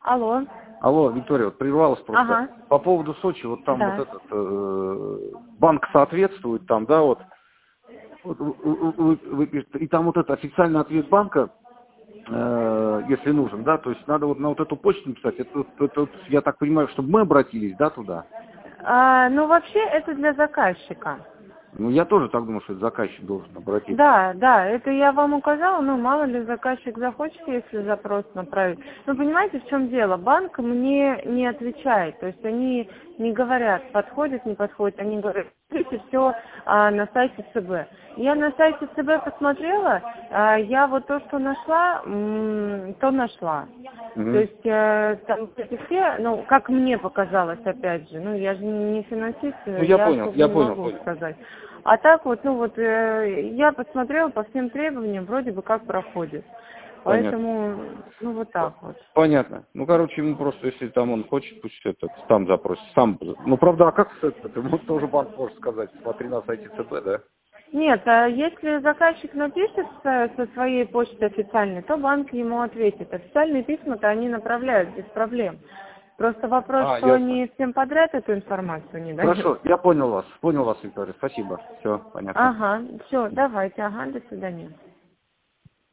Алло. Алло, Виктория, вот прервалась просто. Ага. По поводу Сочи, вот там Да. вот этот банк соответствует, там, да, и там вот этот официальный ответ банка, если нужен, да, то есть надо вот на вот эту почту написать, это, я так понимаю, чтобы мы обратились, да, туда? Ну, вообще, это для заказчика. Ну, я тоже так думаю, что это заказчик должен обратиться. Да, это я вам указала, ну, мало ли заказчик захочет, если запрос направить. Ну, понимаете, в чем дело? Банк мне не отвечает, то есть они не говорят, подходит, не подходит, они говорят, смотрите, все на сайте ЦБ. Я на сайте ЦБ посмотрела, я вот то, что нашла, то нашла. То есть там эти все, ну, как мне показалось, опять же, ну, я же не финансист, Ну, я понял, особо не могу сказать. А так вот, ну вот, я посмотрела по всем требованиям, вроде бы как проходит. Понятно. Поэтому, ну вот так вот. Понятно. Ну, короче, ему просто, если там он хочет, пусть это сам запросит. Сам. Ну, правда, а как это? Ему тоже банк может сказать, смотри на сайте ЦБ, да? Нет, а если заказчик напишет со своей почты официальной, то банк ему ответит. Официальные письма-то они направляют без проблем. Просто вопрос, что Ясно. они всем подряд эту информацию не дают. Хорошо, я понял вас, Виктория. Спасибо. Все, понятно. Ага, все, давайте, ага, до свидания.